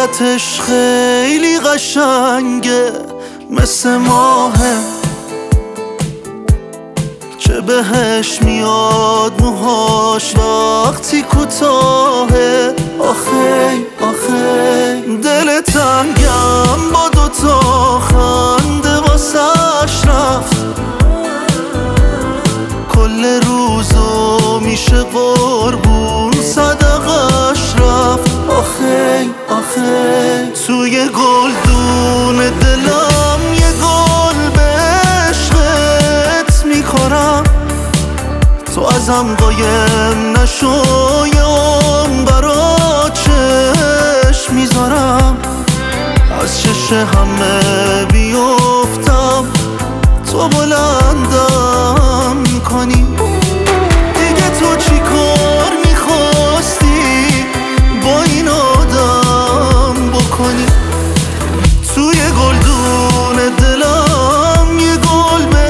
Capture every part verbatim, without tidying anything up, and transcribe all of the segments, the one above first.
صورتش خیلی قشنگه مثل ماهه، چه بهش میاد موهاش وقتی کوتاهه. آخه آخه دل تنگم با دوتا خنده واسش رفت، کل روزو میشه قربون صدقش رفت. آخه آخه توی گلدون دلم یه گل به عشقت میکنم، تو ازم قایم نشو یه عمر برا چشم میذارم، از چش همه بیفتم تو بلندم میکنی. دیگه تو چی کار میخواستی با این آدم بکنی؟ توی گلدون دلم یه گل به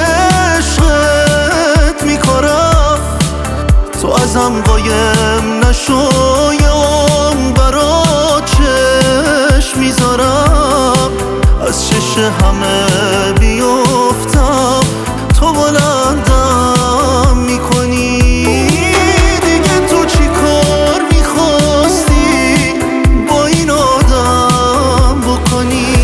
عشقت میکارم، تو ازم قایم نشو یه عمر برا چشم میذارم، از چش همه بیفتم تو بلندم میکنی. دیگه تو چی کار میخواستی با این آدم بکنی؟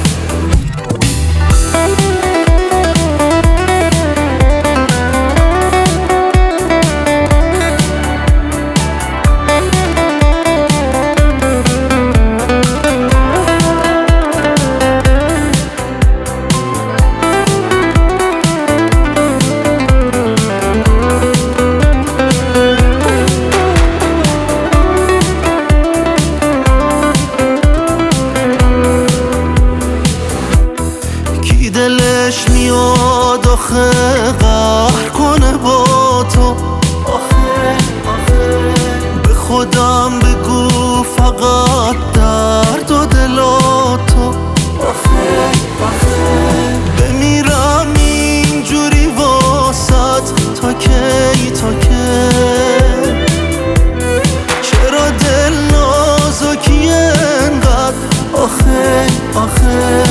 دلش میاد آخه قهر کنه با تو. آخه آخه به خودم بگو فقط درد و دلاتو. آخه آخه بمیرم اینجوری واسط تا کی تا کی؟ چرا دل نازکی انقدر؟ آخه آخه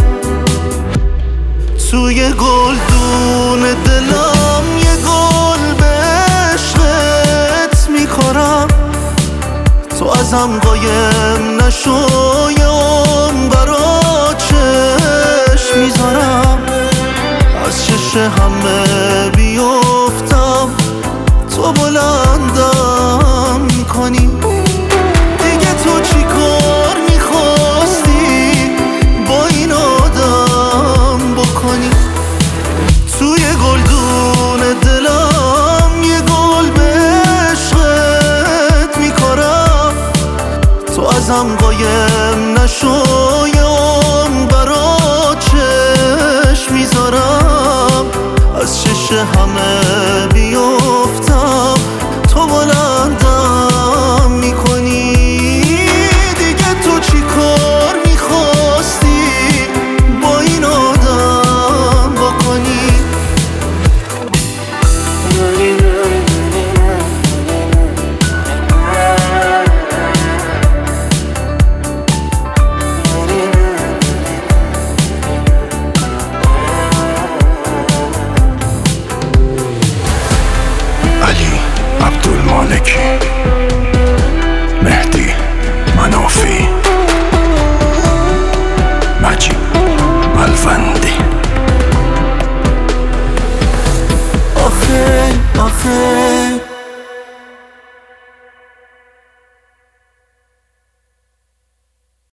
توی گلدون دلم یه گل به عشقت میکارم، تو ازم قایم نشو یه عمر برا چشم میذارم، از چش همه بیفتم تو بلندم میکنی. دیگه تو چی کار میخواستی با این آدم بکنی؟ توی گلدون دلم یه گل به عشقت میکارم، تو ازم قایم نشو یه عمر برا چشم میذارم، از چش همه بیفتم تو بلندم میکنی. دیگه تو چی کار میخواستی با این آدم بکنی؟ علی عبدالمالکی، مهدی منافی، مجید ملوندی. آخه آخه